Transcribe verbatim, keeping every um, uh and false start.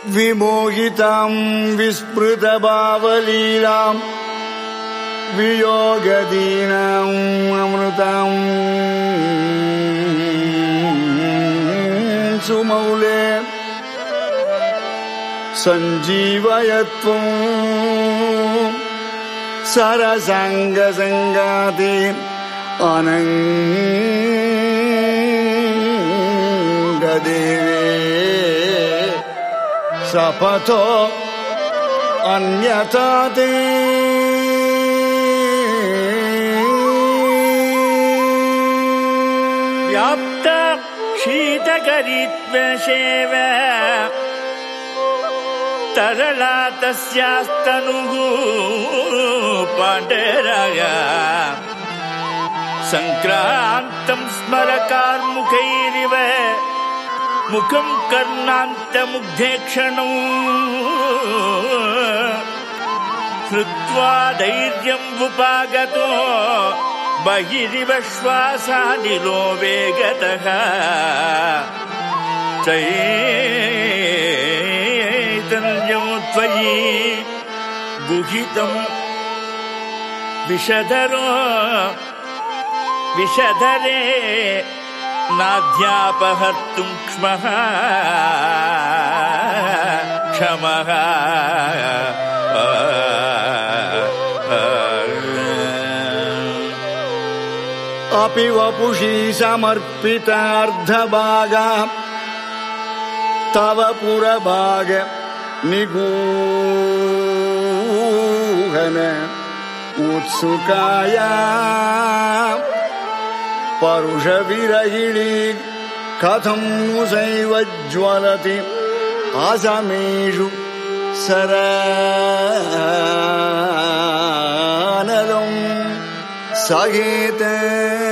विमोहितां विस्मृतभावलीलां वियोगदीनाम् अमृतां सुमौले सञ्जीवयत्वं सरसङ्गसङ्गाति अनङ्गदेवे सपथो अन्यथा ते व्याप्त शीतकरीत्वेषेव तरला तस्यास्तनुः पाण्डराय सङ्क्रान्तं स्मरकार्मुकैरिव मुखं कर्णान्तमुग्धेक्षणौ श्रुत्वा धैर्यं उपागतो बहिरिव श्वासानिलो वेगतः चैतन्यं त्वयि गुहितं विषधरो विषधरे नाध्यापहर्तुं क्ष्मः क्षमः अपि वपुषी समर्पितार्धभागा तव पुरभाग निगूहन उत्सुकाया परुषविरहिणी कथं नु सैव ज्वलति असमेषु सरानदं सहेते